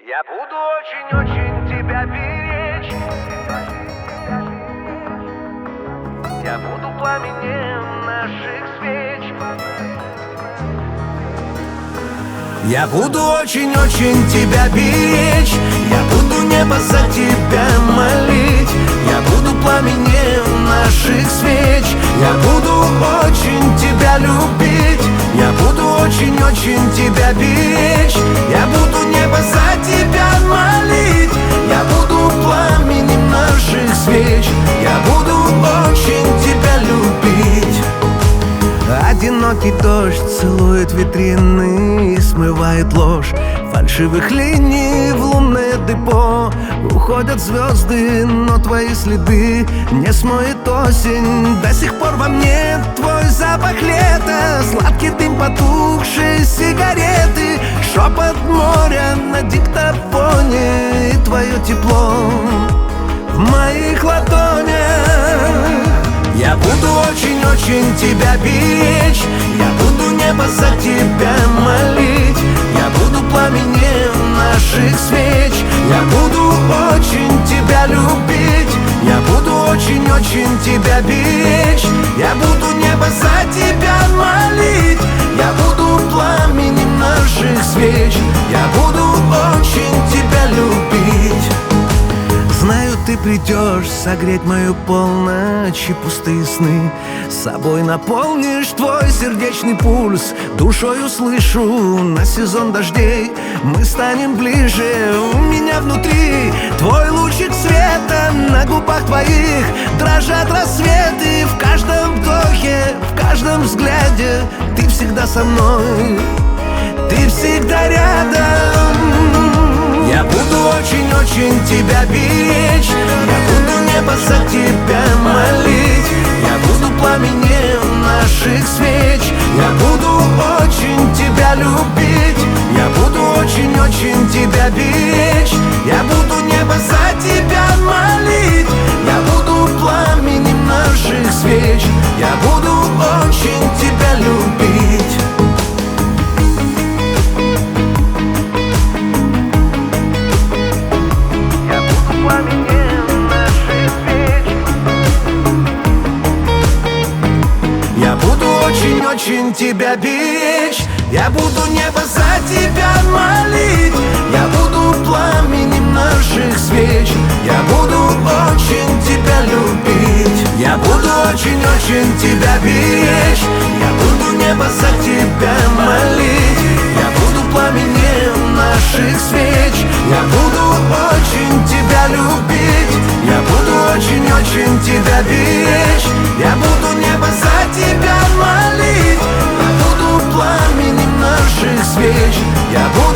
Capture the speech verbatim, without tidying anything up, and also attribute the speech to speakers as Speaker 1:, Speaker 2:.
Speaker 1: Я буду очень-очень тебя беречь. Я буду пламенем наших свеч. Я буду очень-очень тебя беречь. Я буду небо за тебя молить. Я буду пламенем наших свеч. Я буду очень тебя любить. Я буду очень-очень тебя беречь. Я буду небо за тебя молить. Я буду пламенем наших свеч. Я буду очень тебя любить. Одинокий дождь целует витрины и смывает ложь фальшивых линий в лунное депо. Уходят звезды, но твои следы не смоет осень. До сих пор во мне твой запах лета, сладкий дым потухшей сигареты, шепот моря на диктофоне и твое тепло в моих ладонях. Я буду очень-очень тебя беречь. Я буду небо за тебя молить. Я буду пламенем наших свеч. Я буду очень тебя любить. Я буду очень-очень тебя беречь. Я буду небо за тебя молить. Я буду пламенем наших свеч. Я буду очень тебя любить. Знаю, ты придешь согреть мою полночь и пустые сны. С собой наполнишь твой сердечный пульс. Душой услышу на сезон дождей. Мы станем ближе, у меня внутри твой лучик света. На губах твоих дрожат рассветы. В каждом вдохе, в каждом взгляде ты всегда со мной, ты всегда рядом. Я буду очень-очень тебя беречь. Я буду небо за тебя молить. Я буду пламенем наших свеч. Я буду очень тебя любить. Я буду очень-очень тебя беречь. Я буду небо за тебя молить. Я буду пламенем наших свеч. Я буду очень тебя любить. Я буду очень-очень тебя беречь. Я буду небо за тебя молить. Я буду пламенем наших свеч. Я буду очень тебя любить. Я буду очень-очень тебя беречь. Я буду небо за тебя молить. Я буду пламенем наших свеч. Я буду очень тебя любить. Я буду очень-очень тебя беречь. Я буду небо за тебя молить. Я буду пламенем наших свеч. Я буду